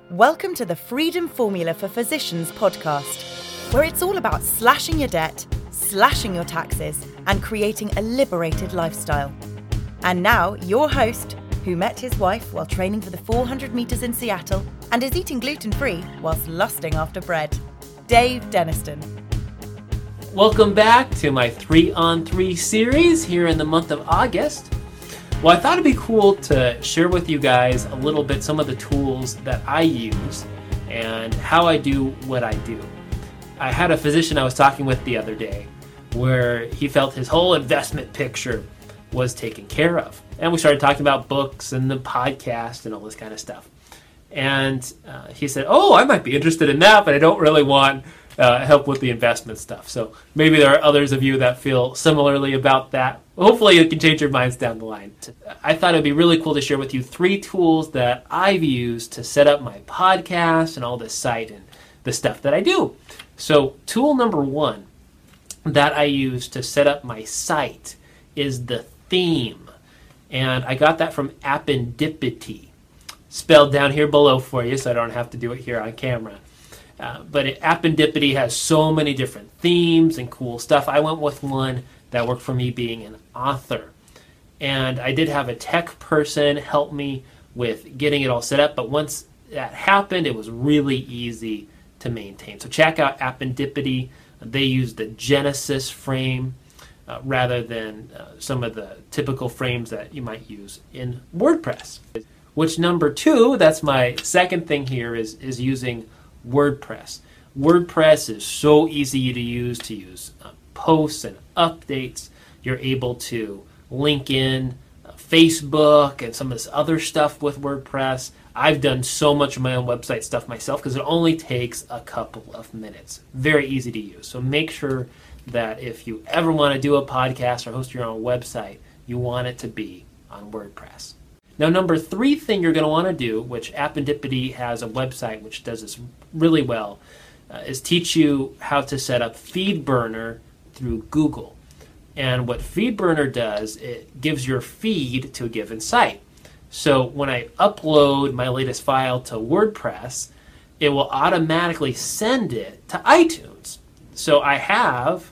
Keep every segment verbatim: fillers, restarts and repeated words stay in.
Welcome to the Freedom Formula for Physicians podcast, where it's all about slashing your debt, slashing your taxes, and creating a liberated lifestyle. And now, your host, who met his wife while training for the four hundred meters in Seattle and is eating gluten-free whilst lusting after bread, Dave Denniston. Welcome back to my three on three series here in the month of August. Well, I thought it'd be cool to share with you guys a little bit some of the tools that I use and how I do what I do. I had a physician I was talking with the other day where he felt his whole investment picture was taken care of. And we started talking about books and the podcast and all this kind of stuff. And uh, he said, oh, I might be interested in that, but I don't really want uh, help with the investment stuff. So maybe there are others of you that feel similarly about that. Hopefully it can change your minds down the line. I thought it'd be really cool to share with you three tools that I've used to set up my podcast and all this site and the stuff that I do. So tool number one that I use to set up my site is the theme. And I got that from Appendipity, spelled down here below for you so I don't have to do it here on camera. Uh, but it, Appendipity has so many different themes and cool stuff. I went with one that worked for me being an author. And I did have a tech person help me with getting it all set up, but once that happened, it was really easy to maintain. So check out Appendipity. They use the Genesis frame uh, rather than uh, some of the typical frames that you might use in WordPress. Which number two, that's my second thing here, is, is using WordPress. WordPress is so easy to use, to use uh, posts and updates. You're able to link in uh, Facebook and some of this other stuff with WordPress. I've done so much of my own website stuff myself because it only takes a couple of minutes. Very easy to use. So make sure that if you ever want to do a podcast or host your own website, you want it to be on WordPress. Now, number three thing you're going to want to do, which Appendipity has a website which does this really well, uh, is teach you how to set up FeedBurner through Google. And what FeedBurner does, it gives your feed to a given site. So when I upload my latest file to WordPress, it will automatically send it to iTunes. So I have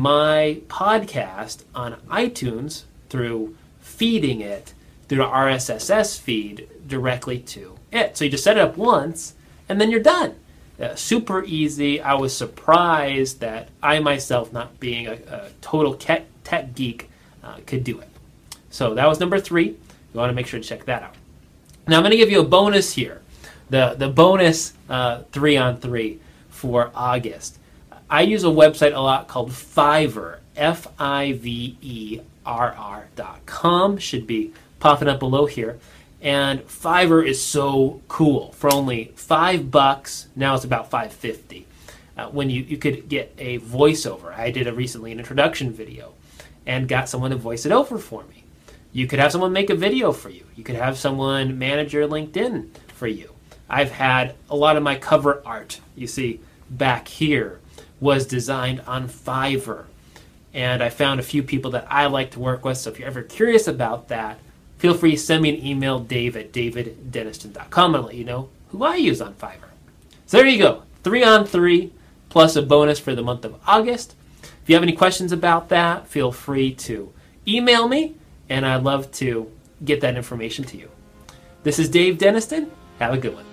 my podcast on iTunes through feeding it through an R S S feed directly to it. So you just set it up once, and then you're done. Uh, super easy. I was surprised that I myself, not being a, a total tech, tech geek, uh, could do it. So that was number three. You want to make sure to check that out. Now I'm going to give you a bonus here. The, the bonus uh, three on three for August. I use a website a lot called Fiverr, F I V E R R dot com. Should be popping up below here. And Fiverr is so cool. For only five bucks, now it's about five fifty. Uh, when you, you could get a voiceover. I did a recently an introduction video and got someone to voice it over for me. You could have someone make a video for you. You could have someone manage your LinkedIn for you. I've had a lot of my cover art, you see back here, was designed on Fiverr. And I found a few people that I like to work with. So if you're ever curious about that, feel free to send me an email, dave at david denniston dot com, and let you know who I use on Fiverr. So there you go. Three on three, plus a bonus for the month of August. If you have any questions about that, feel free to email me, and I'd love to get that information to you. This is Dave Denniston. Have a good one.